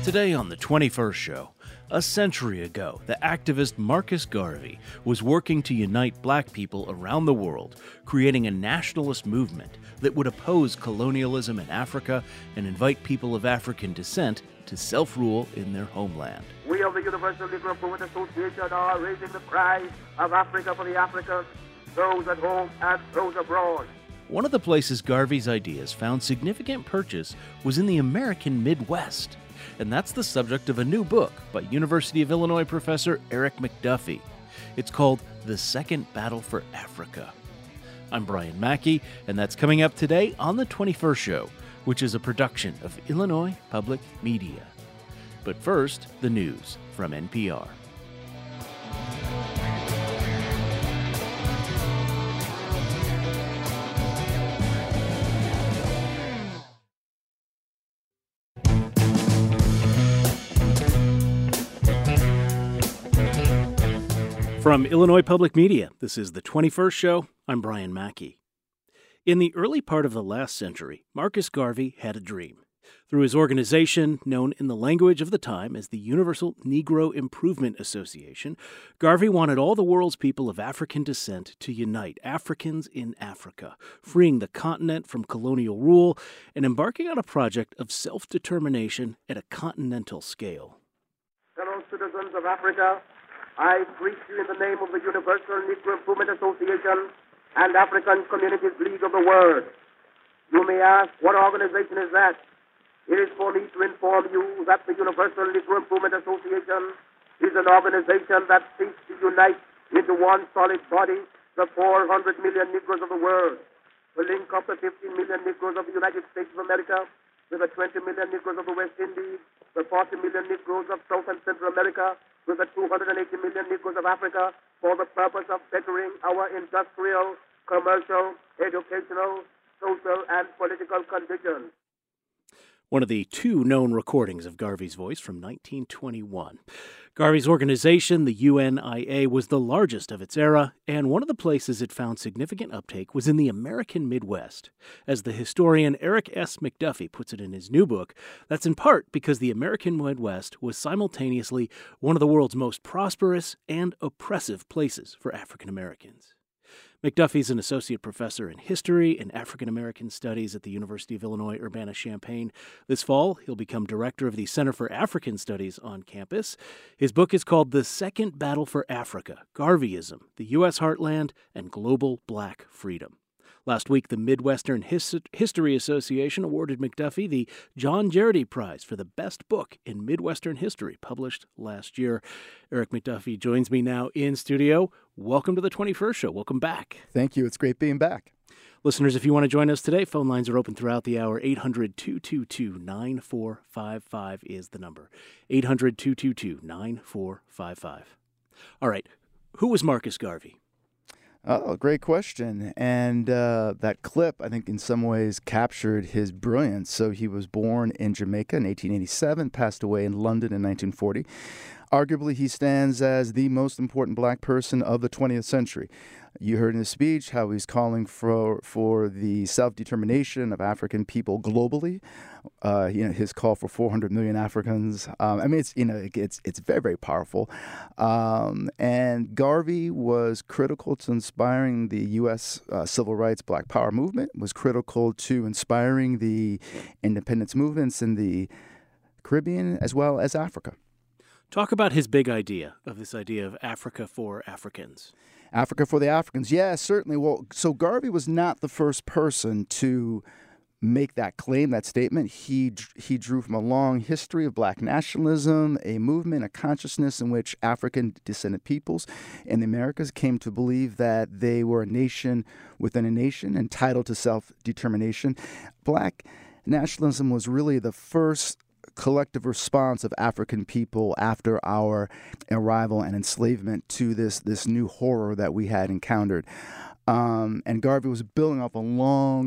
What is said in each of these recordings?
Today on the 21st Show, a century ago, the activist Marcus Garvey was working to unite black people around the world, creating a nationalist movement that would oppose colonialism in Africa and invite people of African descent to self-rule in their homeland. We of the Universal Negro Movement Association are raising the cry of Africa for the Africans, those at home and those abroad. One of the places Garvey's ideas found significant purchase was in the American Midwest. And that's the subject of a new book by University of Illinois professor Eric McDuffie. It's called The Second Battle for Africa. I'm Brian Mackey, and that's coming up today on The 21st Show, which is a production of Illinois Public Media. But first, the news from NPR. From Illinois Public Media, this is The 21st Show. I'm Brian Mackey. In the early part of the last century, Marcus Garvey had a dream. Through his organization, known in the language of the time as the Universal Negro Improvement Association, Garvey wanted all the world's people of African descent to unite Africans in Africa, freeing the continent from colonial rule and embarking on a project of self-determination at a continental scale. Fellow citizens of Africa, I greet you in the name of the Universal Negro Improvement Association and African Communities League of the World. You may ask, what organization is that? It is for me to inform you that the Universal Negro Improvement Association is an organization that seeks to unite into one solid body the 400 million Negroes of the world, to link up the 15 million Negroes of the United States of America with the 20 million Negroes of the West Indies, the 40 million Negroes of South and Central America, with the 280 million Negroes of Africa, for the purpose of bettering our industrial, commercial, educational, social, and political conditions. One of the two known recordings of Garvey's voice from 1921. Garvey's organization, the UNIA, was the largest of its era, and one of the places it found significant uptake was in the American Midwest. As the historian Eric S. McDuffie puts it in his new book, that's in part because the American Midwest was simultaneously one of the world's most prosperous and oppressive places for African Americans. McDuffie is an associate professor in history and African American studies at the University of Illinois Urbana-Champaign. This fall, he'll become director of the Center for African Studies on campus. His book is called The Second Battle for Africa, Garveyism, the U.S. Heartland, and Global Black Freedom. Last week, the Midwestern History Association awarded McDuffie the John Jarrity Prize for the best book in Midwestern history, published last year. Eric McDuffie joins me now in studio. Welcome to the 21st Show. Welcome back. Thank you. It's great being back. Listeners, if you want to join us today, phone lines are open throughout the hour. 800-222-9455 is the number. 800-222-9455. All right. Who was Marcus Garvey? Oh, great question. And that clip, I think, in some ways captured his brilliance. So he was born in Jamaica in 1887, passed away in London in 1940. Arguably, he stands as the most important black person of the 20th century. You heard in his speech how he's calling for the self-determination of African people globally. His call for 400 million Africans. It's very, very powerful. And Garvey was critical to inspiring the U.S. Civil Rights Black Power movement, was critical to inspiring the independence movements in the Caribbean as well as Africa. Talk about his big idea of Africa for Africans. Africa for the Africans. Yeah, certainly. Well, so Garvey was not the first person to make that claim, that statement. He drew from a long history of black nationalism, a movement, a consciousness in which African descended peoples in the Americas came to believe that they were a nation within a nation, entitled to self-determination. Black nationalism was really the first collective response of African people after our arrival and enslavement to this new horror that we had encountered. And Garvey was building off a long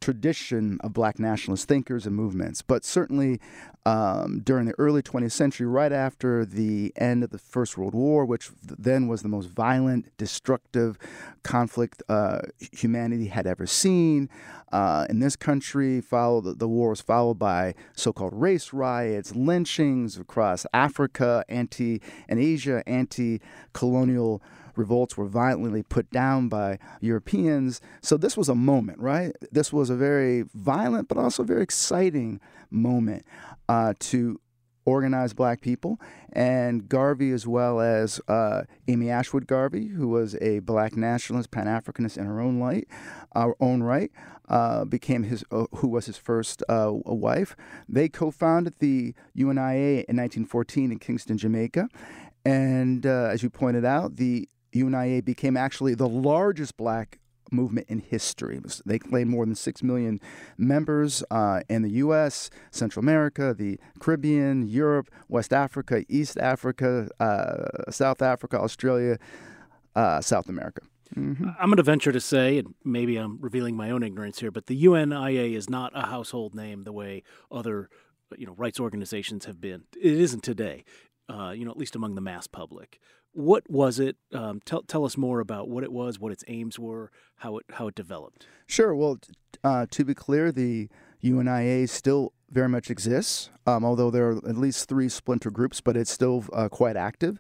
tradition of black nationalist thinkers and movements. But certainly during the early 20th century, right after the end of the First World War, which then was the most violent, destructive conflict humanity had ever seen, in this country, the war was followed by so-called race riots, lynchings across Africa, and Asia, anti-colonial revolts were violently put down by Europeans. So this was a moment, right? This was a very violent but also very exciting moment to organize black people. And Garvey, as well as Amy Ashwood Garvey, who was a black nationalist, Pan-Africanist in her own right, became who was his first wife. They co-founded the UNIA in 1914 in Kingston, Jamaica. And as you pointed out, the UNIA became actually the largest black movement in history. They claimed more than 6 million members in the U.S., Central America, the Caribbean, Europe, West Africa, East Africa, South Africa, Australia, South America. Mm-hmm. I'm going to venture to say, and maybe I'm revealing my own ignorance here, but the UNIA is not a household name the way other rights organizations have been. It isn't today, at least among the mass public. What was it? Tell us more about what it was, what its aims were, how it developed. Sure. Well, to be clear, the UNIA still very much exists, although there are at least 3 splinter groups, but it's still quite active.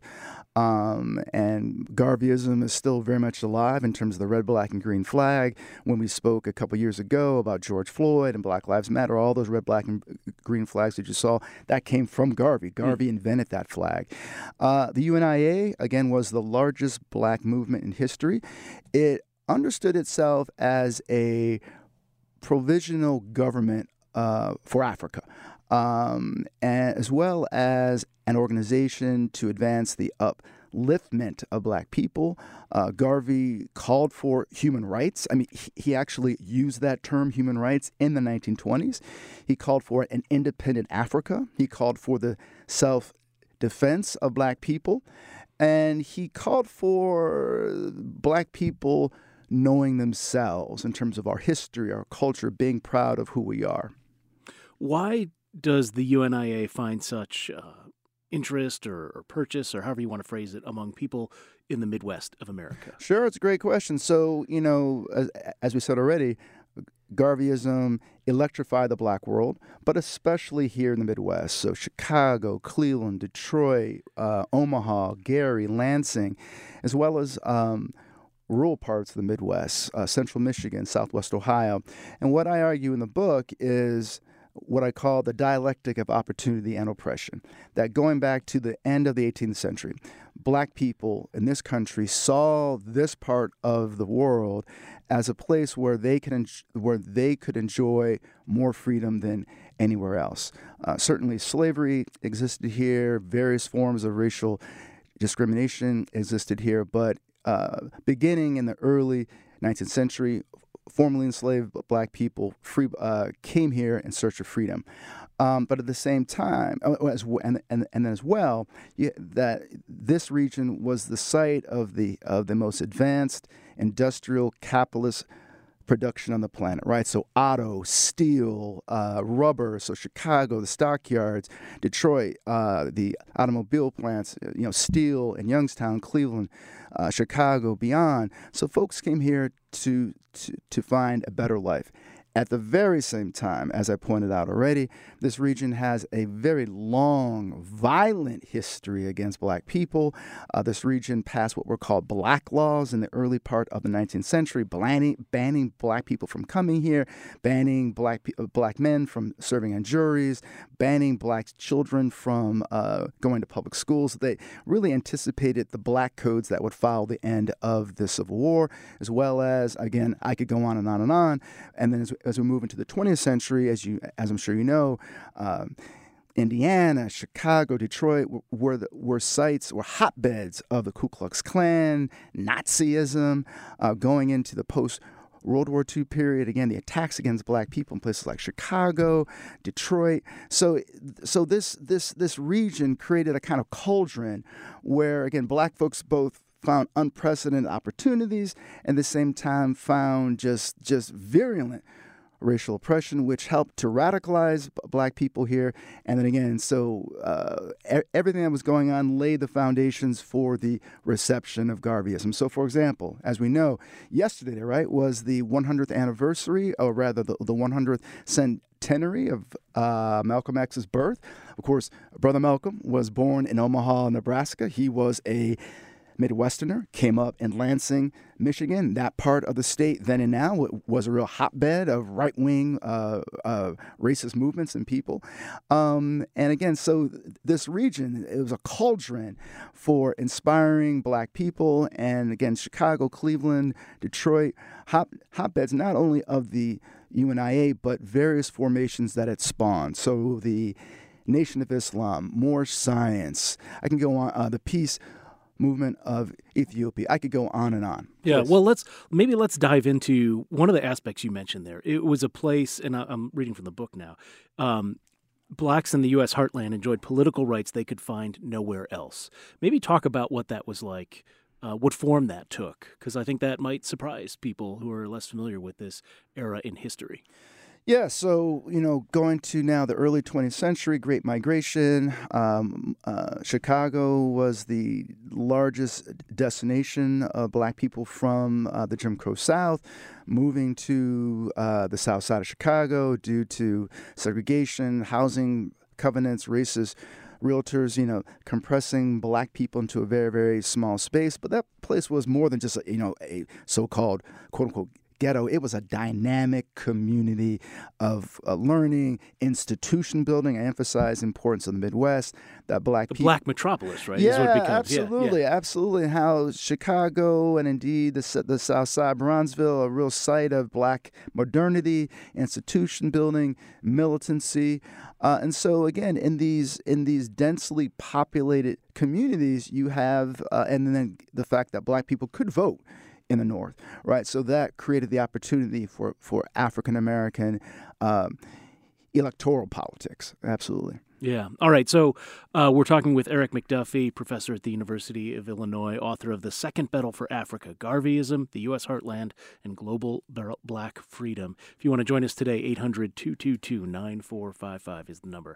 And Garveyism is still very much alive in terms of the red, black, and green flag. When we spoke a couple years ago about George Floyd and Black Lives Matter, all those red, black, and green flags that you saw, that came from Garvey. Garvey invented that flag. The UNIA, again, was the largest black movement in history. It understood itself as a provisional government for Africa, as well as an organization to advance the upliftment of black people. Garvey called for human rights. I mean, he actually used that term, human rights, in the 1920s. He called for an independent Africa. He called for the self-defense of black people. And he called for black people knowing themselves in terms of our history, our culture, being proud of who we are. Why does the UNIA find such interest or purchase, or however you want to phrase it, among people in the Midwest of America? Sure, it's a great question. So, as we said already, Garveyism electrified the black world, but especially here in the Midwest. So Chicago, Cleveland, Detroit, Omaha, Gary, Lansing, as well as rural parts of the Midwest, central Michigan, southwest Ohio. And what I argue in the book is what I call the dialectic of opportunity and oppression, that going back to the end of the 18th century, black people in this country saw this part of the world as a place where they could enjoy more freedom than anywhere else. Certainly slavery existed here, various forms of racial discrimination existed here, but beginning in the early 19th century, formerly enslaved black people came here in search of freedom. But at the same time, and then as well, that this region was the site of the most advanced industrial capitalist production on the planet, right? So auto, steel, rubber, so Chicago, the stockyards, Detroit, the automobile plants, steel in Youngstown, Cleveland, Chicago, beyond. So folks came here to find a better life. At the very same time, as I pointed out already, this region has a very long, violent history against black people. This region passed what were called black laws in the early part of the 19th century, banning black people from coming here, banning black men from serving on juries, banning black children from going to public schools. They really anticipated the black codes that would follow the end of the Civil War, as well as, again, I could go on and on and on. And then as we move into the 20th century, as I'm sure you know, Indiana, Chicago, Detroit were hotbeds of the Ku Klux Klan, Nazism, going into the post-World War II period. Again, the attacks against black people in places like Chicago, Detroit. So this region created a kind of cauldron where, again, black folks both found unprecedented opportunities and at the same time found just virulent racial oppression, which helped to radicalize black people here. And then again, so everything that was going on laid the foundations for the reception of Garveyism. So, for example, as we know, yesterday, right, was the 100th anniversary, or rather the 100th centenary of Malcolm X's birth. Of course, Brother Malcolm was born in Omaha, Nebraska. He was a Midwesterner, came up in Lansing, Michigan. That part of the state then and now was a real hotbed of right-wing racist movements and people. And again, so this region, it was a cauldron for inspiring black people. And again, Chicago, Cleveland, Detroit, hotbeds not only of the UNIA, but various formations that it spawned. So the Nation of Islam, Moorish Science. I can go on, the Peace Movement of Ethiopia. I could go on and on. Yeah, well, let's dive into one of the aspects you mentioned there. It was a place, and I'm reading from the book now, blacks in the U.S. heartland enjoyed political rights they could find nowhere else. Maybe talk about what that was like, what form that took, because I think that might surprise people who are less familiar with this era in history. Yeah, so, going to now the early 20th century, Great Migration, Chicago was the largest destination of black people from the Jim Crow South, moving to the south side of Chicago due to segregation, housing covenants, racist realtors, compressing black people into a very, very small space. But that place was more than just, a so-called, quote-unquote, ghetto. It was a dynamic community of learning, institution building. I emphasize the importance of the Midwest, that black people. Black metropolis, right? Yeah, is what it becomes. Absolutely, absolutely. How Chicago and indeed the South Side, Bronzeville, a real site of black modernity, institution building, militancy. And so again, in these densely populated communities, you have, and then the fact that black people could vote in the North, right? So that created the opportunity for African-American electoral politics. Absolutely. Yeah. All right. So we're talking with Eric McDuffie, professor at the University of Illinois, author of The Second Battle for Africa, Garveyism, the U.S. Heartland, and Global Black Freedom. If you want to join us today, 800-222-9455 is the number.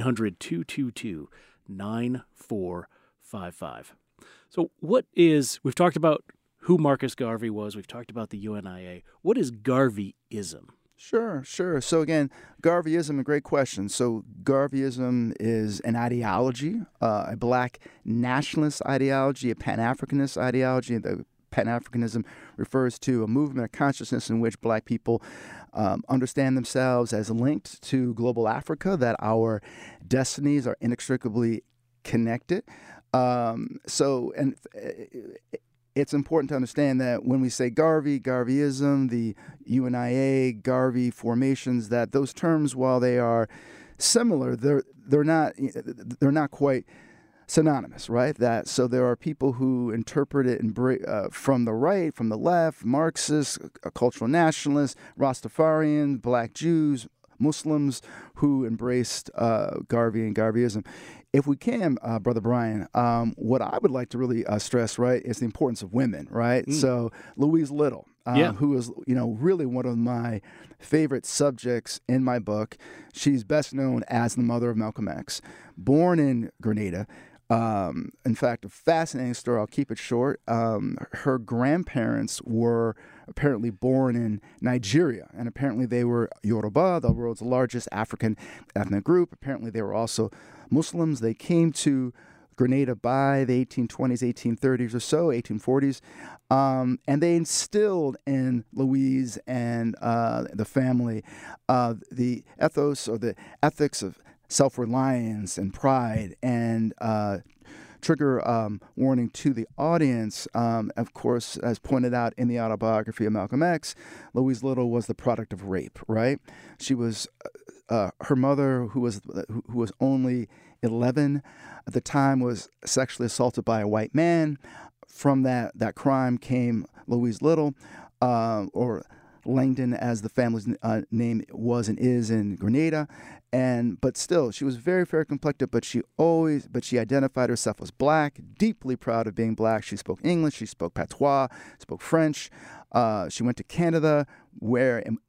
800-222-9455. So we've talked about who Marcus Garvey was. We've talked about the UNIA. What is Garveyism? Sure. So again, Garveyism, a great question. So Garveyism is an ideology, a black nationalist ideology, a Pan-Africanist ideology. The Pan-Africanism refers to a movement of consciousness in which black people understand themselves as linked to global Africa, that our destinies are inextricably connected. It's important to understand that when we say Garveyism, the UNIA, Garvey formations, that those terms, while they are similar, they're not quite synonymous, right? So there are people who interpret it from the right, from the left, Marxists, cultural nationalists, Rastafarian, black Jews, Muslims who embraced Garvey and Garveyism. If we can, Brother Brian, what I would like to really stress, right, is the importance of women, right? So Louise Little, who is, really one of my favorite subjects in my book. She's best known as the mother of Malcolm X, born in Grenada. In fact, a fascinating story. I'll keep it short. Her grandparents were apparently born in Nigeria, and apparently they were Yoruba, the world's largest African ethnic group. Apparently they were also Muslims. They came to Grenada by the 1820s, 1830s or so, 1840s, and they instilled in Louise and the family the ethos or the ethics of self-reliance and pride. And trigger warning to the audience, of course, as pointed out in the autobiography of Malcolm X, Louise Little was the product of rape, right? She was, her mother, who was only 11 at the time, was sexually assaulted by a white man. From that crime came Louise Little, or Langdon, as the family's name was and is in Grenada. But still, she was very fair complected, but she identified herself as black, deeply proud of being black. She spoke English, she spoke patois, spoke French. She went to Canada, where in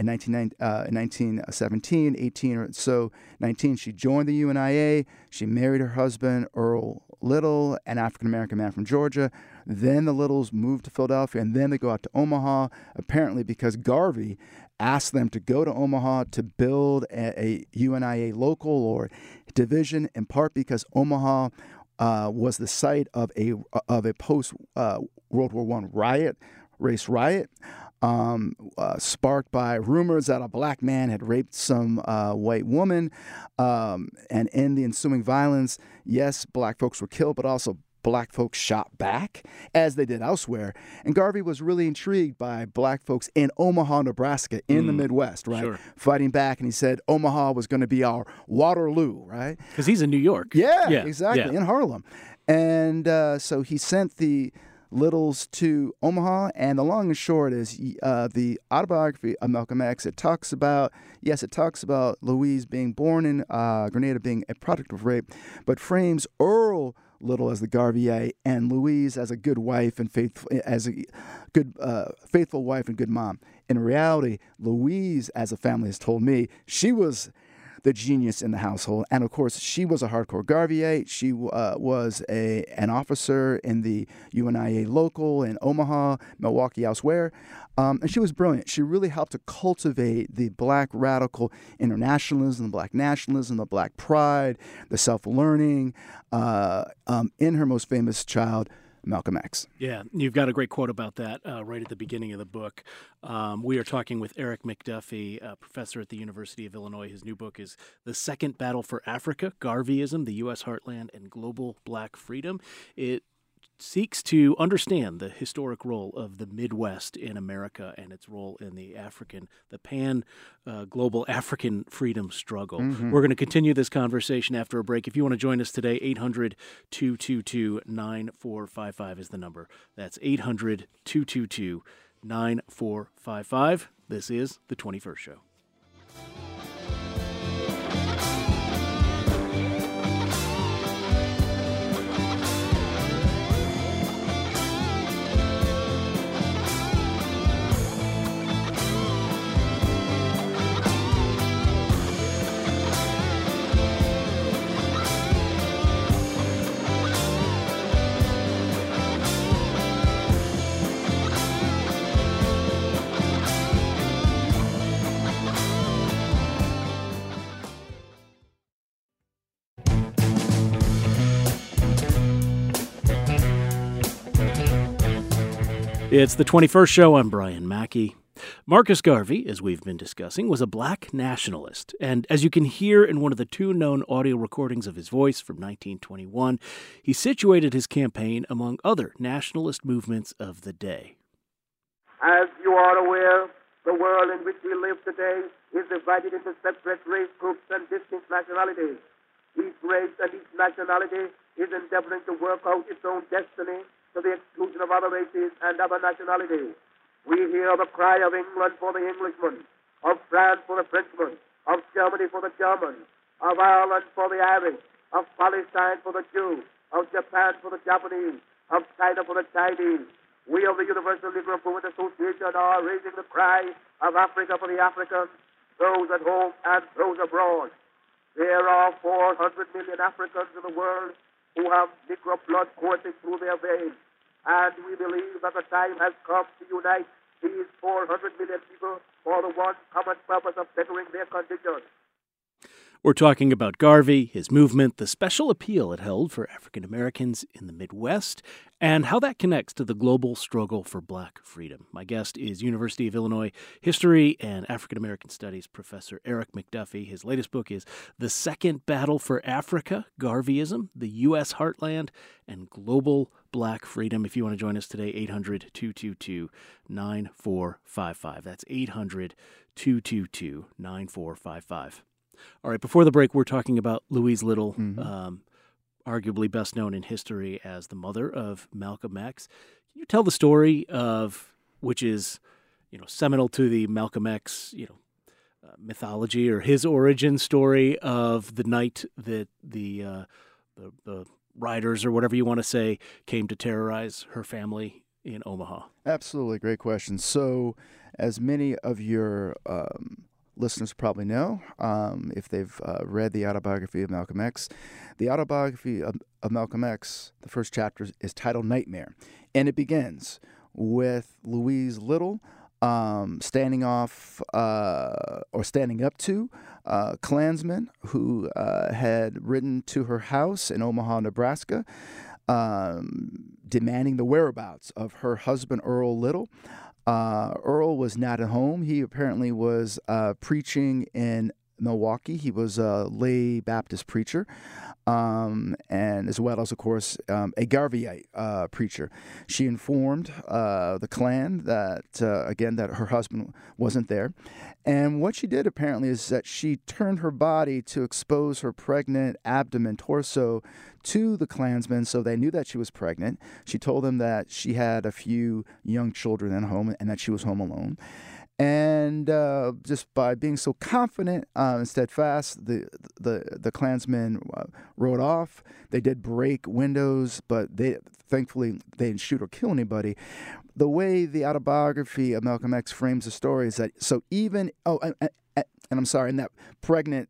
1917, 18 or so, 19, she joined the UNIA. She married her husband, Earl Little, an African-American man from Georgia. Then the Littles moved to Philadelphia, and then they go out to Omaha, apparently because Garvey asked them to go to Omaha to build a UNIA local or division, in part because Omaha was the site of a post World War I race riot, sparked by rumors that a black man had raped some white woman. And in the ensuing violence, yes, black folks were killed, but also black folks shot back, as they did elsewhere. And Garvey was really intrigued by black folks in Omaha, Nebraska, in the Midwest, right? Sure. Fighting back. And he said Omaha was going to be our Waterloo, right? Because he's in New York. Yeah, exactly, in Harlem. And so he sent the Littles to Omaha, and the long and short is the autobiography of Malcolm X. It talks about Louise being born in Grenada, being a product of rape, but frames Earl Little as the Garvier and Louise as a good wife and faithful wife and good mom. In reality, Louise, as the family has told me, she was the genius in the household. And of course, she was a hardcore Garvier. She was an officer in the UNIA local in Omaha, Milwaukee, elsewhere. And she was brilliant. She really helped to cultivate the black radical internationalism, the black nationalism, the black pride, the self-learning in her most famous child, Malcolm X. Yeah, you've got a great quote about that right at the beginning of the book. We are talking with Eric McDuffie, a professor at the University of Illinois. His new book is The Second Battle for Africa, Garveyism, the U.S. Heartland, and Global Black Freedom. It seeks to understand the historic role of the Midwest in America and its role in the global African freedom struggle. Mm-hmm. We're going to continue this conversation after a break. If you want to join us today, 800-222-9455 is the number. That's 800-222-9455. This is The 21st Show. It's The 21st Show. I'm Brian Mackey. Marcus Garvey, as we've been discussing, was a black nationalist. And as you can hear in one of the two known audio recordings of his voice from 1921, he situated his campaign among other nationalist movements of the day. As you are aware, the world in which we live today is divided into separate race groups and distinct nationalities. Each race and each nationality is endeavoring to work out its own destiny to the exclusion of other races and other nationalities. We hear the cry of England for the Englishman, of France for the Frenchman, of Germany for the German, of Ireland for the Irish, of Palestine for the Jew, of Japan for the Japanese, of China for the Chinese. We of the Universal Negro Movement Association are raising the cry of Africa for the Africans, those at home and those abroad. There are 400 million Africans in the world who have Negro blood coursing through their veins. And we believe that the time has come to unite these 400 million people for the one common purpose of bettering their condition. We're talking about Garvey, his movement, the special appeal it held for African Americans in the Midwest, and how that connects to the global struggle for black freedom. My guest is University of Illinois History and African American Studies Professor Eric McDuffie. His latest book is The Second Battle for Africa, Garveyism, the U.S. Heartland, and Global Black Freedom. If you want to join us today, 800-222-9455. That's 800-222-9455. All right, before the break, we're talking about Louise Little, arguably best known in history as the mother of Malcolm X. Can you tell the story of, which is seminal to the Malcolm X, mythology or his origin story of the night that the riders or whatever you want to say came to terrorize her family in Omaha? Absolutely. Great question. So, as many of your listeners probably know, if they've read the autobiography of Malcolm X, the autobiography of Malcolm X, the first chapter is titled Nightmare. And it begins with Louise Little standing off or standing up to Klansmen who had ridden to her house in Omaha, Nebraska, demanding the whereabouts of her husband, Earl Little. Earl was not at home. He apparently was preaching in Milwaukee. He was a lay Baptist preacher, and as well as, of course, a Garveyite preacher. She informed the Klan that, that her husband wasn't there. And what she did, apparently, is that she turned her body to expose her pregnant abdomen, torso, to the Klansmen so they knew that she was pregnant. She told them that she had a few young children at home and that she was home alone. And just by being so confident and steadfast, the Klansmen rode off. They did break windows, but thankfully they didn't shoot or kill anybody. The way the autobiography of Malcolm X frames the story is that and I'm sorry, and that pregnant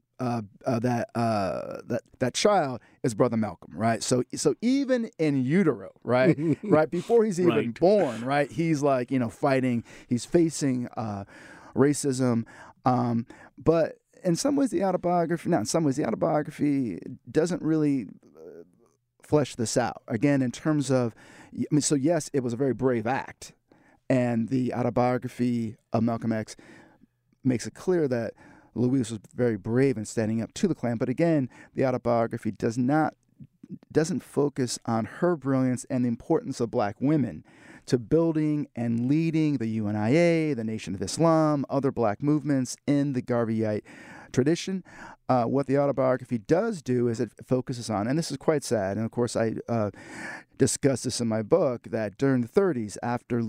that child is Brother Malcolm, right? So even in utero, right, right before he's even born, right, he's like fighting, he's facing racism, but in some ways the autobiography doesn't really flesh this out. Again, in terms of, so yes, it was a very brave act, and the autobiography of Malcolm X makes it clear that Louise was very brave in standing up to the Klan. But again, the autobiography doesn't focus on her brilliance and the importance of black women to building and leading the UNIA, the Nation of Islam, other black movements in the Garveyite tradition. What the autobiography does do is it focuses on, and this is quite sad, and of course I discuss this in my book, that during the 30s, after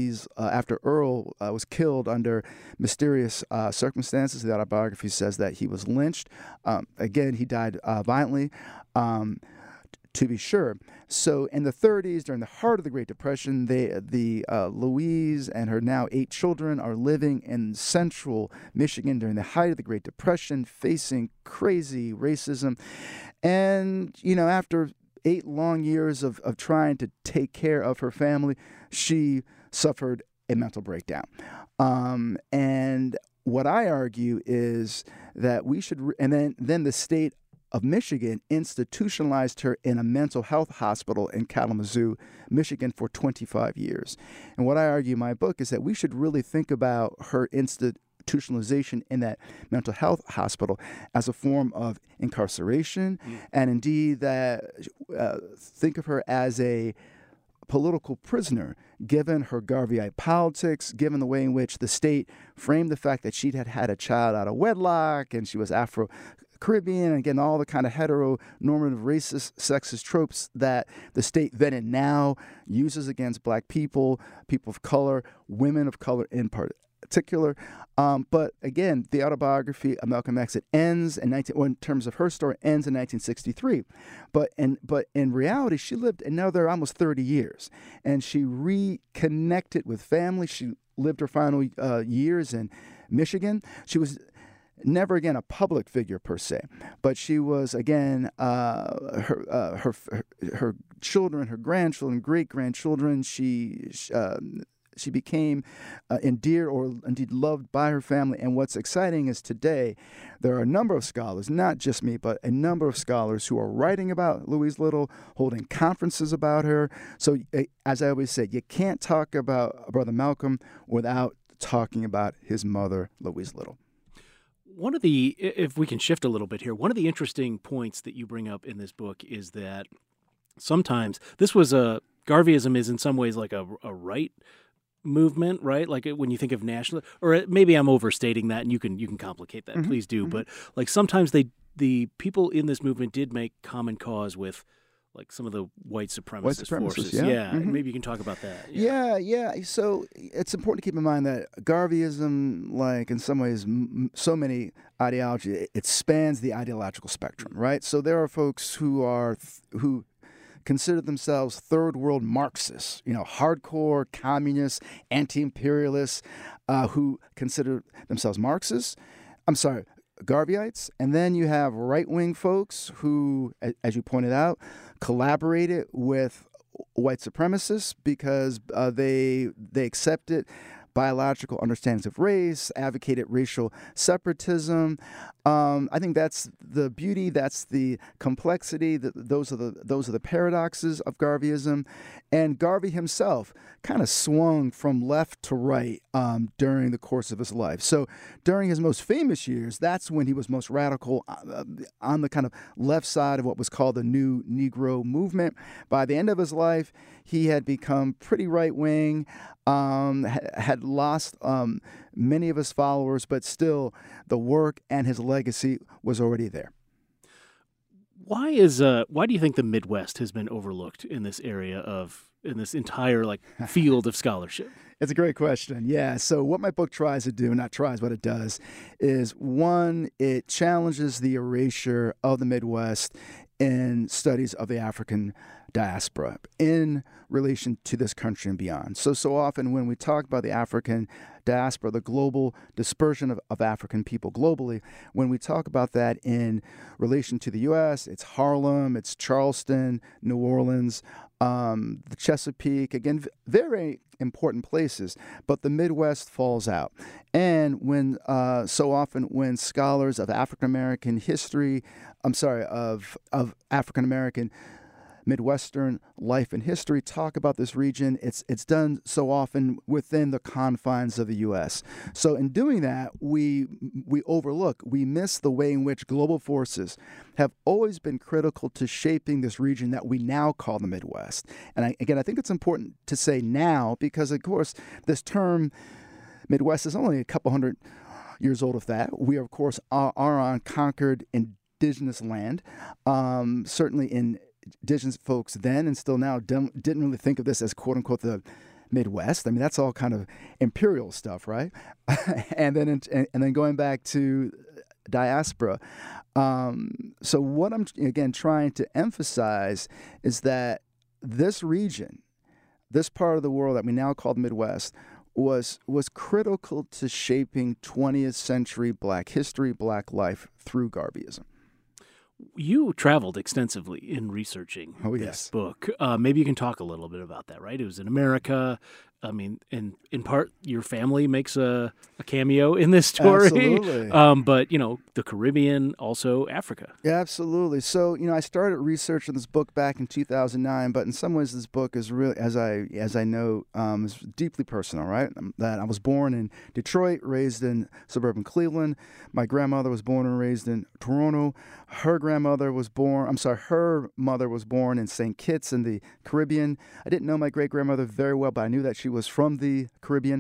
Earl was killed under mysterious circumstances, the autobiography says that he was lynched. Again, he died violently, to be sure. So in the 30s, during the heart of the Great Depression, Louise and her now 8 children are living in central Michigan during the height of the Great Depression, facing crazy racism. And, after 8 long years of trying to take care of her family, she suffered a mental breakdown. And what I argue is that we should, and then the state of Michigan institutionalized her in a mental health hospital in Kalamazoo, Michigan for 25 years. And what I argue in my book is that we should really think about her institutionalization in that mental health hospital as a form of incarceration, and indeed that think of her as a political prisoner, given her Garveyite politics, given the way in which the state framed the fact that she'd had a child out of wedlock and she was Afro-Caribbean, and again, all the kind of heteronormative, racist, sexist tropes that the state then and now uses against black people, people of color, women of color in particular. But again, the autobiography of Malcolm X, it ends in terms of her story, ends in 1963. But in reality, she lived another almost 30 years, and she reconnected with family. She lived her final years in Michigan. She was never again a public figure per se, but she was again her children, her grandchildren, great grandchildren. She became endeared or indeed loved by her family. And what's exciting is today there are a number of scholars, not just me, but a number of scholars who are writing about Louise Little, holding conferences about her. So as I always say, you can't talk about Brother Malcolm without talking about his mother, Louise Little. If we can shift a little bit here, one of the interesting points that you bring up in this book is that sometimes Garveyism is in some ways like a right movement, right? Like when you think of national, or maybe I'm overstating that, and you can complicate that. Please do. Mm-hmm. But like sometimes the people in this movement did make common cause with like some of the white supremacist forces. Yeah. Maybe you can talk about that. Yeah. So it's important to keep in mind that Garveyism, like in some ways, so many ideology, it spans the ideological spectrum, right? So there are folks who consider themselves third world Marxists, hardcore communists, anti-imperialists, who consider themselves Garveyites. And then you have right-wing folks who, as you pointed out, collaborated with white supremacists because they accepted biological understandings of race, advocated racial separatism. I think that's the beauty, that's the complexity. Those are the paradoxes of Garveyism. And Garvey himself kind of swung from left to right during the course of his life. So during his most famous years, that's when he was most radical on the kind of left side of what was called the New Negro movement. By the end of his life, he had become pretty right-wing, had lost many of his followers, but still the work and his legacy was already there. Why do you think the Midwest has been overlooked in this this entire field of scholarship? It's a great question. Yeah. So what my book tries to do, not tries, what it does, is one, it challenges the erasure of the Midwest in studies of the African diaspora in relation to this country and beyond. So often when we talk about the African diaspora, the global dispersion of African people globally, when we talk about that in relation to the U.S., it's Harlem, it's Charleston, New Orleans, the Chesapeake, again, very important places, but the Midwest falls out. And when so often when scholars of African-American history, of African-American Midwestern life and history talk about this region, it's done so often within the confines of the U.S. So in doing that, we miss the way in which global forces have always been critical to shaping this region that we now call the Midwest. And I think it's important to say now because, of course, this term Midwest is only a couple hundred years old, if that. We, of course, are on conquered indigenous land, certainly in indigenous folks then and still now didn't really think of this as quote unquote the Midwest. I mean, that's all kind of imperial stuff, right? and then going back to diaspora. So what I'm again trying to emphasize is that this region, this part of the world that we now call the Midwest, was critical to shaping 20th century Black history, Black life through Garveyism. You traveled extensively in researching this book. Maybe you can talk a little bit about that, right? It was in America. I mean, in part, your family makes a cameo in this story. Absolutely. But, the Caribbean, also Africa. Yeah, absolutely. So, I started researching this book back in 2009, but in some ways this book is really, as I know, is deeply personal, right? That I was born in Detroit, raised in suburban Cleveland. My grandmother was born and raised in Toronto. Her mother was born in St. Kitts in the Caribbean. I didn't know my great-grandmother very well, but I knew that she was from the Caribbean.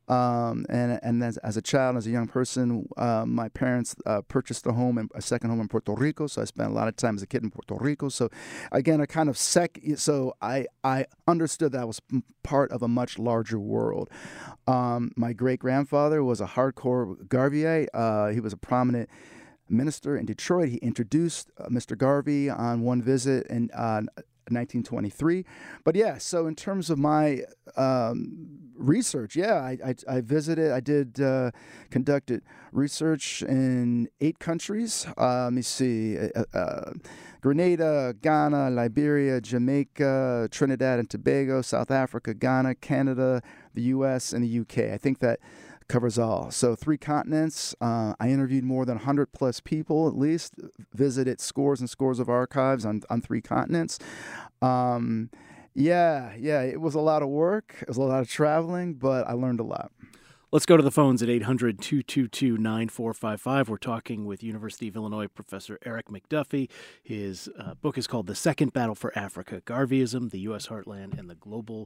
And as a child, as a young person, my parents purchased a second home in Puerto Rico. So I spent a lot of time as a kid in Puerto Rico. So again, I understood that I was part of a much larger world. My great-grandfather was a hardcore Garveyite. He was a prominent minister in Detroit. He introduced Mr. Garvey on one visit in 1923. But so in terms of my research, I visited, conducted research in 8 countries. Let me see, Grenada, Ghana, Liberia, Jamaica, Trinidad and Tobago, South Africa, Ghana, Canada, the U.S., and the U.K. I think that covers all. So 3 continents. I interviewed more than 100 plus people at least, visited scores and scores of archives on 3 continents. It was a lot of work. It was a lot of traveling, but I learned a lot. Let's go to the phones at 800-222-9455. We're talking with University of Illinois professor Eric McDuffie. His book is called The Second Battle for Africa, Garveyism, the U.S. Heartland, and the Global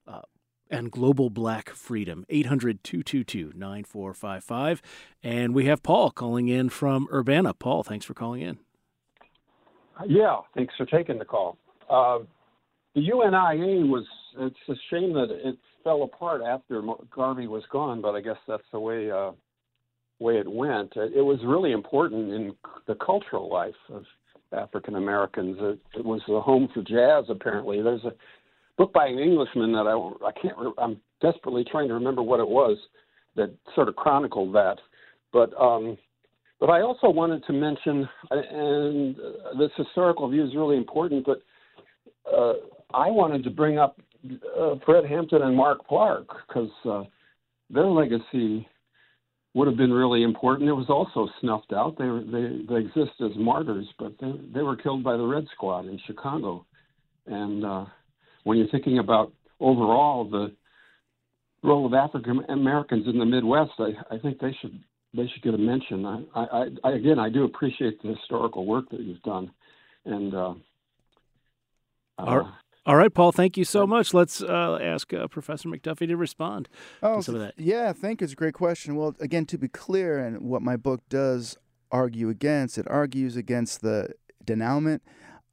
Black Freedom. 800-222-9455. And we have Paul calling in from Urbana. Paul, thanks for calling in. Yeah, thanks for taking the call. The UNIA it's a shame that it fell apart after Garvey was gone, but I guess that's the way it went. It was really important in the cultural life of African Americans. It was the home for jazz, apparently. There's a book by an Englishman that I'm desperately trying to remember what it was that sort of chronicled that. But I also wanted to mention, and this historical view is really important, but I wanted to bring up Fred Hampton and Mark Clark, because their legacy would have been really important. It was also snuffed out. They exist as martyrs, but they were killed by the Red Squad in Chicago. And when you're thinking about overall the role of African Americans in the Midwest, I think they should get a mention. I do appreciate the historical work that you've done, and all right, Paul, thank you so much. Let's ask Professor McDuffie to respond to some of that. Yeah, thank you. It's a great question. Well, again, to be clear, and what my book does argue against, it argues against the denouement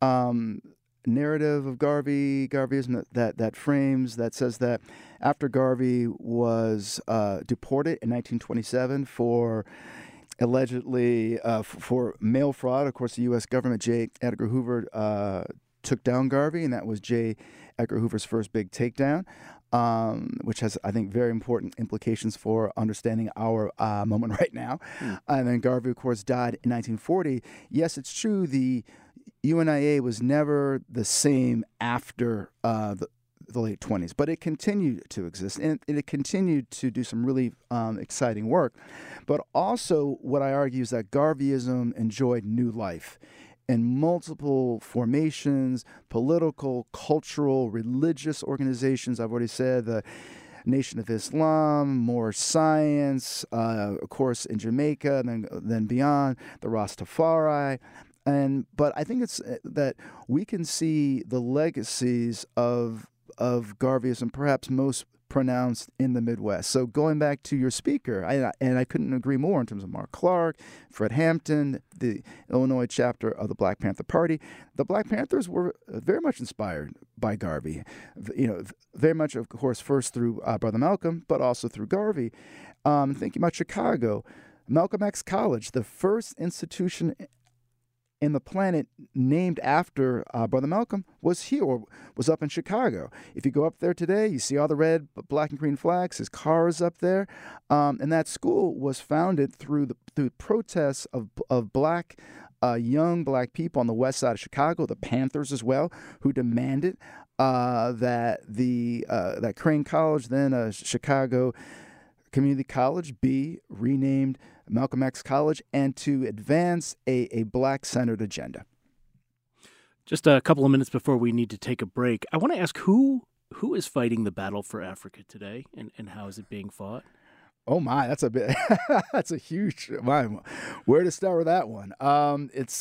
narrative of Garveyism that frames, that says that after Garvey was deported in 1927 for allegedly for mail fraud, of course, the U.S. government, J. Edgar Hoover, took down Garvey, and that was J. Edgar Hoover's first big takedown, which has, I think, very important implications for understanding our moment right now. And then Garvey, of course, died in 1940. Yes, it's true, the UNIA was never the same after the late 20s, but it continued to exist, and it continued to do some really exciting work. But also, what I argue is that Garveyism enjoyed new life in multiple formations, political, cultural, religious organizations. I've already said the Nation of Islam, more science, of course, in Jamaica, and then beyond, the Rastafari. But I think it's that we can see the legacies of Garveyism perhaps most pronounced in the Midwest. So going back to your speaker, I couldn't agree more in terms of Mark Clark, Fred Hampton, the Illinois chapter of the Black Panther Party. The Black Panthers were very much inspired by Garvey, very much, of course, first through Brother Malcolm, but also through Garvey. Thinking about Chicago, Malcolm X College, the first institution in the planet named after Brother Malcolm, was here, or was up in Chicago. If you go up there today, you see all the red, black, and green flags. His car is up there. And that school was founded through protests of young black people on the west side of Chicago, the Panthers as well, who demanded that Crane College, then Chicago Community College, be renamed Malcolm X College, and to advance a black-centered agenda. Just a couple of minutes before we need to take a break, I want to ask who is fighting the battle for Africa today, and how is it being fought? Oh my, that's a huge. Where to start with that one? It's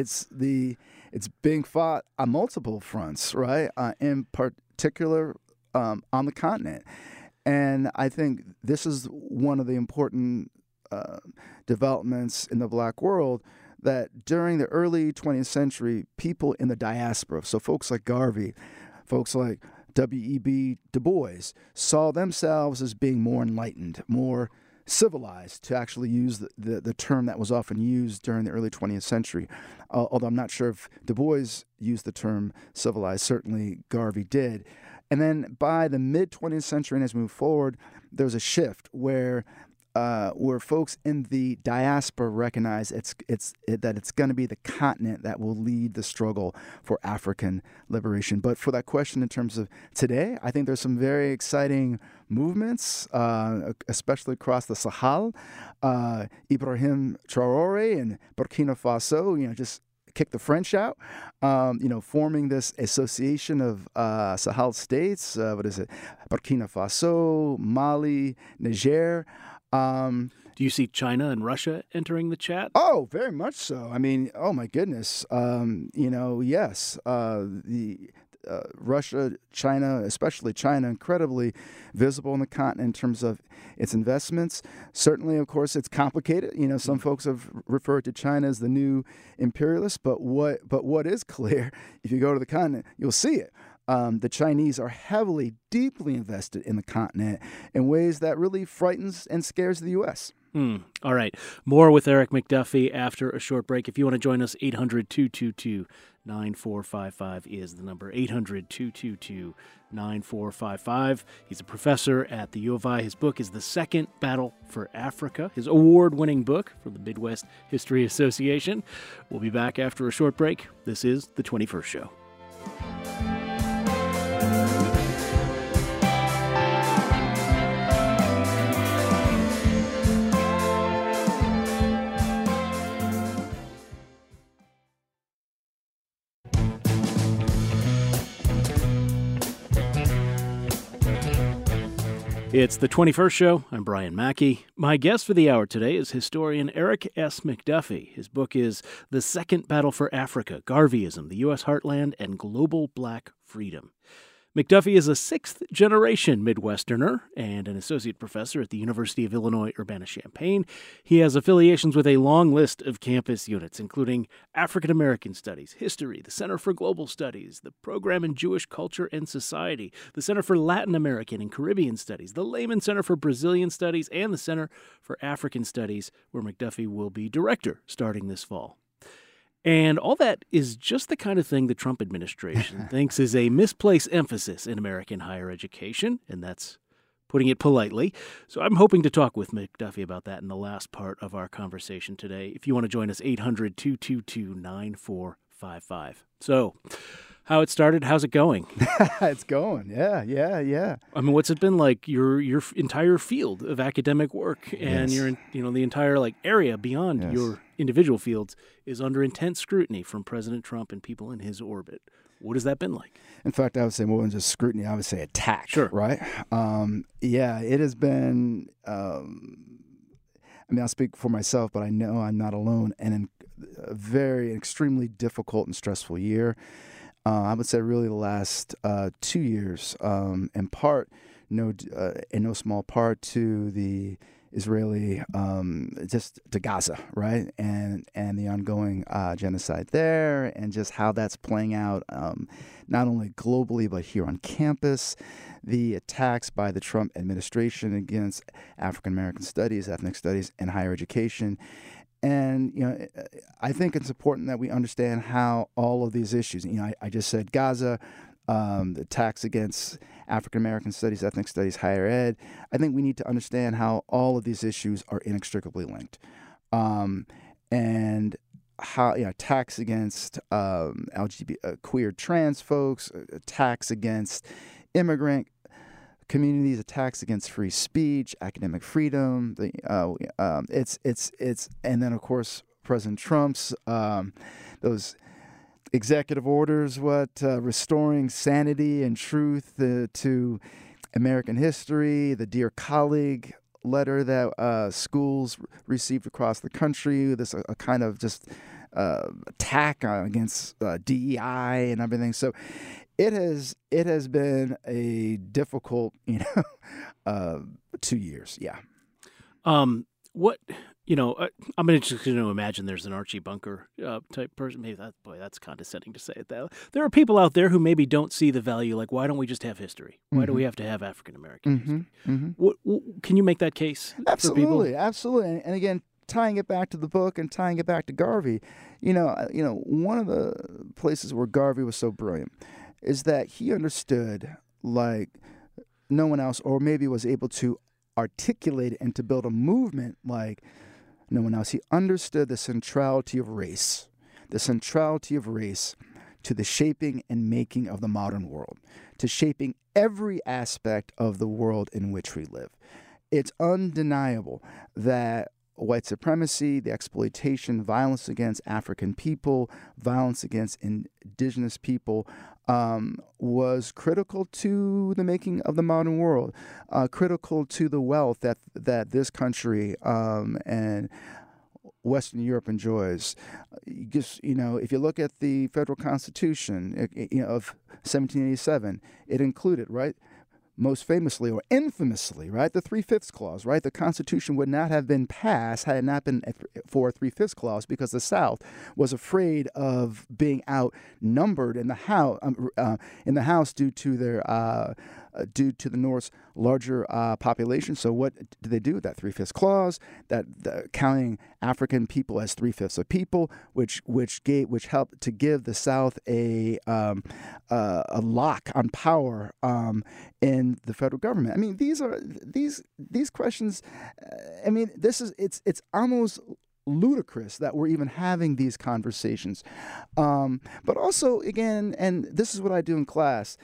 being fought on multiple fronts, right? In particular, on the continent, and I think this is one of the important developments in the black world, that during the early 20th century, people in the diaspora, so folks like Garvey, folks like W.E.B. Du Bois, saw themselves as being more enlightened, more civilized, to actually use the term that was often used during the early 20th century. Although I'm not sure if Du Bois used the term civilized, certainly Garvey did. And then by the mid-20th century, and as we move forward, there was a shift where folks in the diaspora recognize that it's going to be the continent that will lead the struggle for African liberation. But for that question in terms of today, I think there's some very exciting movements, especially across the Sahel. Ibrahim Traore in Burkina Faso, just kick the French out, forming this association of Sahel states. Burkina Faso, Mali, Niger. Do you see China and Russia entering the chat? Oh, very much so. I mean, oh my goodness. Yes. Russia, China, especially China, incredibly visible on the continent in terms of its investments. Certainly, of course, it's complicated. Some folks have referred to China as the new imperialist, but what is clear, if you go to the continent, you'll see it. The Chinese are heavily, deeply invested in the continent in ways that really frightens and scares the U.S. All right. More with Eric McDuffie after a short break. If you want to join us, 800-222-9455 is the number, 800-222-9455. He's a professor at the U of I. His book is The Second Battle for Africa, his award-winning book from the Midwest History Association. We'll be back after a short break. This is The 21st Show. It's the 21st Show. I'm Brian Mackey. My guest for the hour today is historian Eric S. McDuffie. His book is The Second Battle for Africa, Garveyism, the U.S. Heartland, and Global Black Freedom. McDuffie is a sixth-generation Midwesterner and an associate professor at the University of Illinois Urbana-Champaign. He has affiliations with a long list of campus units, including African American Studies, History, the Center for Global Studies, the Program in Jewish Culture and Society, the Center for Latin American and Caribbean Studies, the Lehman Center for Brazilian Studies, and the Center for African Studies, where McDuffie will be director starting this fall. And all that is just the kind of thing the Trump administration thinks is a misplaced emphasis in American higher education, and that's putting it politely. So I'm hoping to talk with McDuffie about that in the last part of our conversation today. If you want to join us, 800-222-9455. So, how it started, how's it going? It's going, yeah. I mean, what's it been like? Your entire field of academic work and Yes. the entire area beyond Yes. your individual fields is under intense scrutiny from President Trump and people in his orbit. What has that been like? In fact, I would say more than just scrutiny, I would say attack. Sure. Right? It has been, I'll speak for myself, but I know I'm not alone, and a very extremely difficult and stressful year. I would say really the last 2 years, in part, in no small part to the Israeli, just to Gaza, right? And the ongoing genocide there, and just how that's playing out, not only globally, but here on campus. The attacks by the Trump administration against African American studies, ethnic studies, and higher education. And, I think it's important that we understand how all of these issues, I just said Gaza, the attacks against African American studies, ethnic studies, higher ed. I think we need to understand how all of these issues are inextricably linked. And how attacks against LGBT, queer, trans folks, attacks against immigrant communities, attacks against free speech, academic freedom. It's and then of course President Trump's those executive orders, restoring sanity and truth to American history, the Dear Colleague letter that schools received across the country, this a kind of just attack against DEI and everything. So it has been a difficult 2 years. Yeah. I'm just going to imagine there's an Archie Bunker type person. Maybe that's condescending to say it though. There are people out there who maybe don't see the value. Like, why don't we just have history? Why do we have to have African American history? What, can you make that case? Absolutely, for people? absolutely. And again, tying it back to the book and tying it back to Garvey, one of the places where Garvey was so brilliant is that he understood like no one else, or maybe was able to articulate and to build a movement like no one else. He understood the centrality of race to the shaping and making of the modern world, to shaping every aspect of the world in which we live. It's undeniable that white supremacy, the exploitation, violence against African people, violence against indigenous people was critical to the making of the modern world, critical to the wealth that this country and Western Europe enjoys. If you look at the federal constitution of 1787, it included, right, most famously or infamously, right, the 3/5 clause, right? The Constitution would not have been passed had it not been for a 3/5 clause, because the South was afraid of being outnumbered in the House due to the North's larger population. So what do they do? That 3/5 clause, counting African people as 3/5 of people, which helped to give the South a lock on power in the federal government. I mean, these questions. I mean, it's almost ludicrous that we're even having these conversations. But also, again, and this is what I do in class.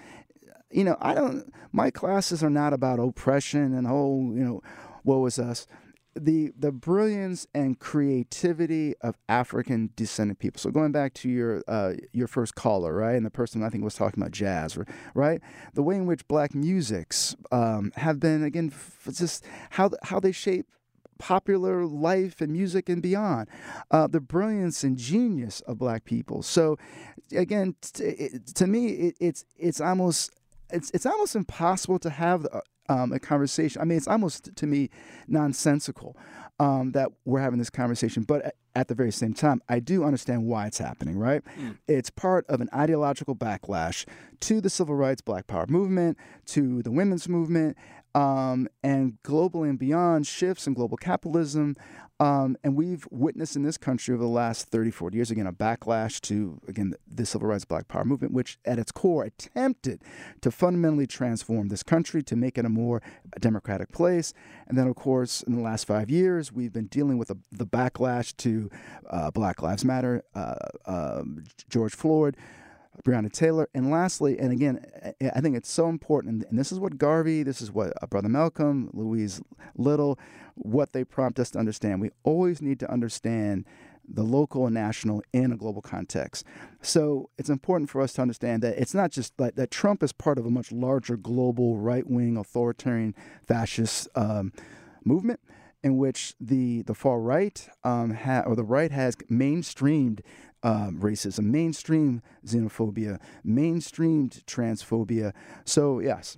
My classes are not about oppression and woe is us. The brilliance and creativity of African descended people. So going back to your first caller, right, and the person I think was talking about jazz, right, the way in which black musics have been, again, just how they shape popular life and music and beyond, the brilliance and genius of black people. So again, to me, it's almost impossible to have a conversation. I mean, it's almost, to me, nonsensical that we're having this conversation. But at the very same time, I do understand why it's happening, right? It's part of an ideological backlash to the civil rights, Black Power movement, to the women's movement, and globally and beyond shifts in global capitalism. And we've witnessed in this country over the last 30, 40 years, again, a backlash to, again, the civil rights, Black Power movement, which at its core attempted to fundamentally transform this country to make it a more democratic place. And then, of course, in the last 5 years, we've been dealing with the backlash to Black Lives Matter, George Floyd, Breonna Taylor. And lastly, and again, I think it's so important, and this is what Garvey, this is what Brother Malcolm, Louise Little, what they prompt us to understand. We always need to understand the local and national in a global context. So it's important for us to understand that it's not just like that Trump is part of a much larger global right-wing authoritarian fascist movement in which the far right or the right has mainstreamed racism, mainstream xenophobia, mainstreamed transphobia. So, yes.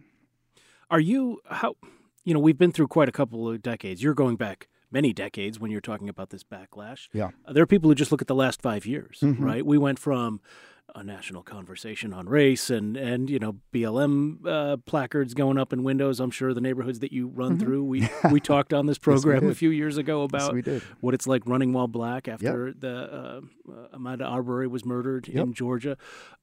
We've been through quite a couple of decades. You're going back many decades when you're talking about this backlash. Yeah. There are people who just look at the last 5 years, Mm-hmm. right? We went from a national conversation on race and BLM placards going up in windows. I'm sure the neighborhoods that you run Mm-hmm. through. We talked on this program a few years ago about what it's like running while black after the Ahmaud Arbery was murdered in Georgia.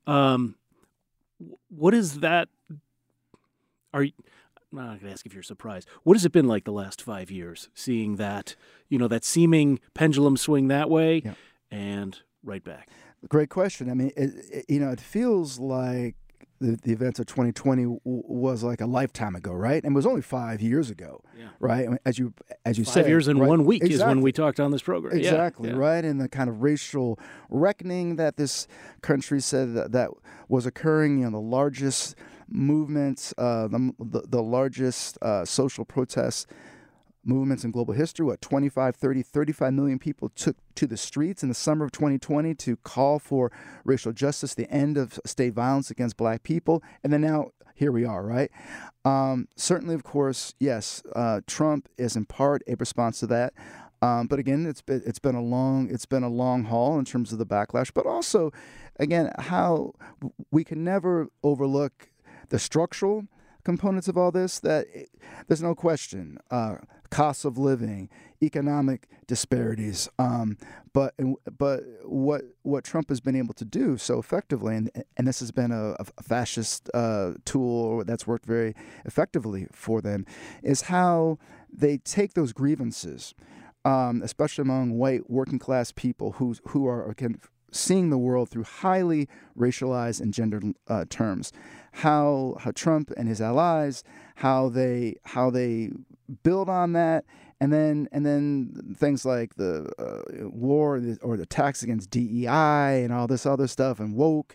What is that? I'm not going to ask if you're surprised. What has it been like the last 5 years, seeing that, that seeming pendulum swing that way and right back? Great question. I mean, it feels like the events of 2020 was like a lifetime ago, right? And it was only 5 years ago, right? I mean, as you said, 5 years and 1 week is when we talked on this program. Exactly, right? And the kind of racial reckoning that this country said that was occurring, the largest movements, the largest social protests movements in global history, 25, 30, 35 million people took to the streets in the summer of 2020 to call for racial justice, the end of state violence against black people. And then now here we are, right? Certainly, of course, yes, Trump is in part a response to that. But again, it's been a long haul in terms of the backlash, but also, again, how we can never overlook the structural components of all this, that there's no question, costs of living, economic disparities, but what Trump has been able to do so effectively, and this has been a fascist tool that's worked very effectively for them, is how they take those grievances, especially among white working class people who are seeing the world through highly racialized and gendered terms. How Trump and his allies, how they build on that And then things like the war or the attacks against DEI and all this other stuff and woke.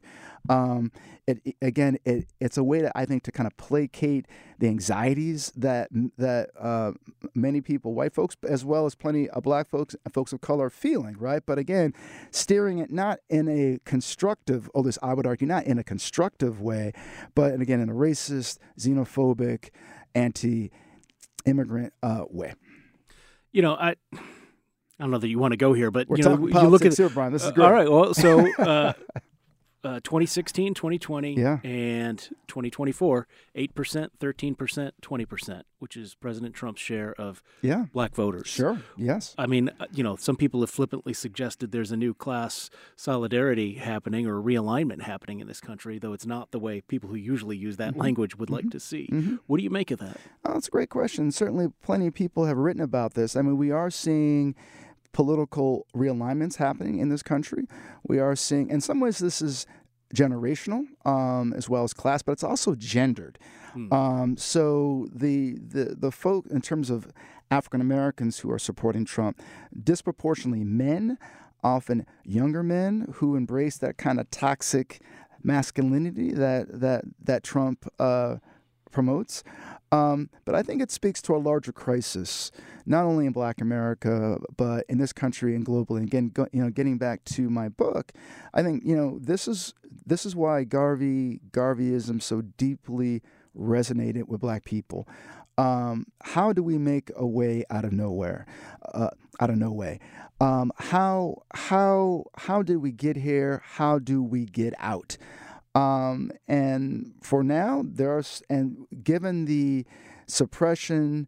It's a way to, I think, to kind of placate the anxieties that many people, white folks, as well as plenty of black folks and folks of color, are feeling, right? But again, steering it not in a constructive, I would argue, not in a constructive way, but again, in a racist, xenophobic, anti-immigrant way. I don't know that you want to go here, but we're talking politics you look at here, Brian. This is great. All right. Well, so 2016, 2020, yeah. and 2024, 8%, 13%, 20%, which is President Trump's share of black voters. Sure. Yes. I mean, some people have flippantly suggested there's a new class solidarity happening or realignment happening in this country, though it's not the way people who usually use that language would like to see. What do you make of that? Oh, that's a great question. Certainly plenty of people have written about this. I mean, we are seeing political realignments happening in this country. We are seeing, in some ways, this is generational as well as class, but it's also gendered. So the folk, in terms of African Americans who are supporting Trump, disproportionately men, often younger men who embrace that kind of toxic masculinity that Trump promotes. But I think it speaks to a larger crisis, not only in Black America, but in this country and globally. Again, getting back to my book, I think this is why Garveyism so deeply resonated with Black people. How do we make a way out of nowhere? How did we get here? How do we get out? And for now, given the suppression,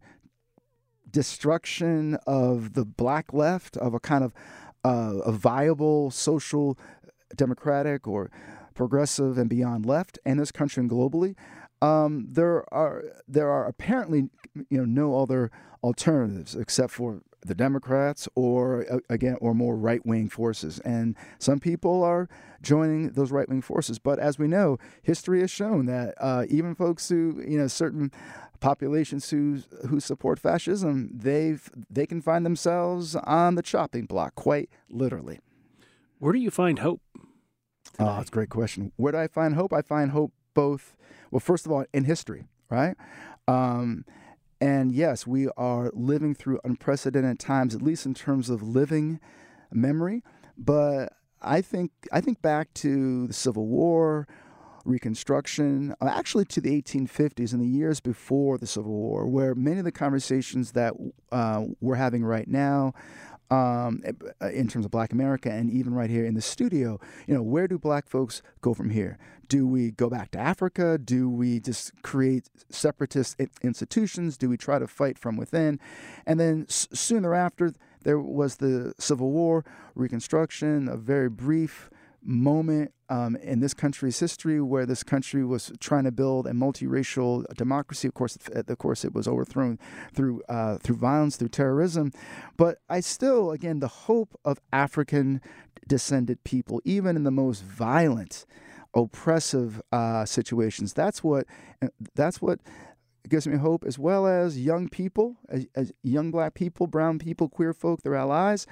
destruction of the Black left, of a kind of a viable social, democratic, or progressive and beyond left in this country and globally, there are apparently no other alternatives except for the Democrats or more right-wing forces. And some people are joining those right-wing forces. But as we know, history has shown that even folks who, certain populations who support fascism, they can find themselves on the chopping block, quite literally. Where do you find hope today? That's a great question. Where do I find hope? I find hope both, well, first of all, in history, right? And yes, we are living through unprecedented times, at least in terms of living memory. But I think back to the Civil War, Reconstruction, actually to the 1850s and the years before the Civil War, where many of the conversations that we're having right now, in terms of Black America, and even right here in the studio, where do Black folks go from here? Do we go back to Africa? Do we just create separatist institutions? Do we try to fight from within? And then soon thereafter, there was the Civil War, Reconstruction, a very brief moment in this country's history where this country was trying to build a multiracial democracy. Of course, it was overthrown through violence, through terrorism. But I still, again, the hope of African descended people, even in the most violent, oppressive situations. That's what gives me hope, as well as young people, as young Black people, brown people, queer folk, their allies.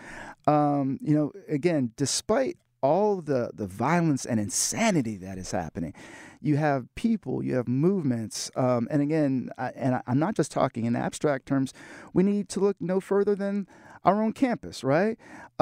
Again, despite all the violence and insanity that is happening, you have people, you have movements, and again, I'm not just talking in abstract terms. We need to look no further than our own campus, right?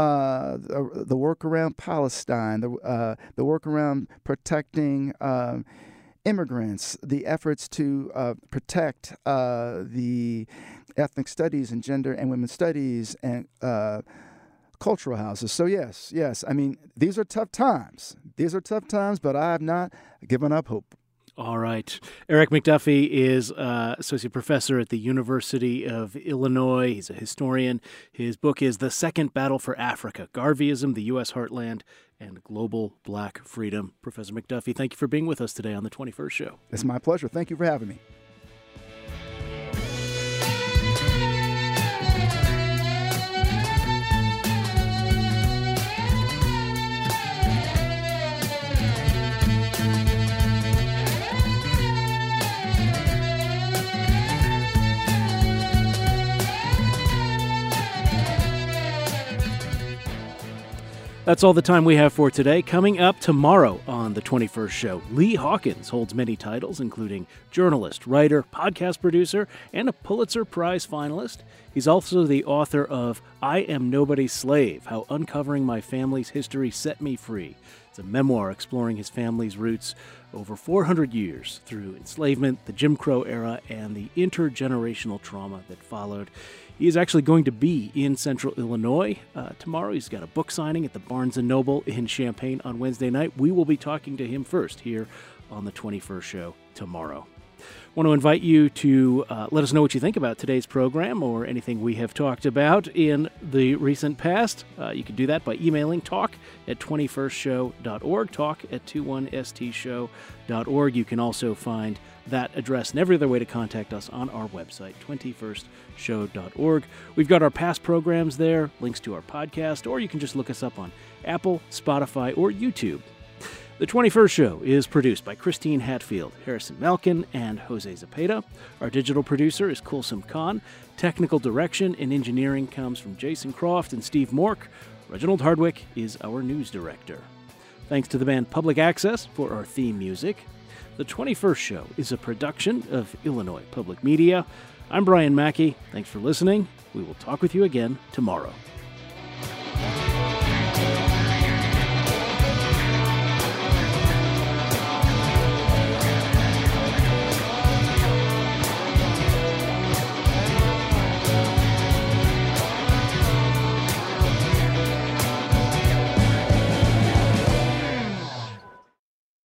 The work around Palestine, the work around protecting immigrants, the efforts to protect the ethnic studies and gender and women's studies and cultural houses. So yes. I mean, these are tough times. But I have not given up hope. All right. Eric McDuffie is associate professor at the University of Illinois. He's a historian. His book is The Second Battle for Africa, Garveyism, the U.S. Heartland, and Global Black Freedom. Professor McDuffie, thank you for being with us today on The 21st Show. It's my pleasure. Thank you for having me. That's all the time we have for today. Coming up tomorrow on The 21st Show, Lee Hawkins holds many titles, including journalist, writer, podcast producer, and a Pulitzer Prize finalist. He's also the author of I Am Nobody's Slave, How Uncovering My Family's History Set Me Free. It's a memoir exploring his family's roots over 400 years through enslavement, the Jim Crow era, and the intergenerational trauma that followed. He is actually going to be in Central Illinois tomorrow. He's got a book signing at the Barnes & Noble in Champaign on Wednesday night. We will be talking to him first here on The 21st Show tomorrow. I want to invite you to let us know what you think about today's program or anything we have talked about in the recent past. You can do that by emailing talk@21stshow.org, talk@21stshow.org. You can also find that address and every other way to contact us on our website, 21stshow.org. We've got our past programs there, links to our podcast, or you can just look us up on Apple, Spotify, or YouTube. The 21st Show is produced by Christine Hatfield, Harrison Malkin, and Jose Zepeda. Our digital producer is Kulsum Khan. Technical direction and engineering comes from Jason Croft and Steve Mork. Reginald Hardwick is our news director. Thanks to the band Public Access for our theme music. The 21st Show is a production of Illinois Public Media. I'm Brian Mackey. Thanks for listening. We will talk with you again tomorrow.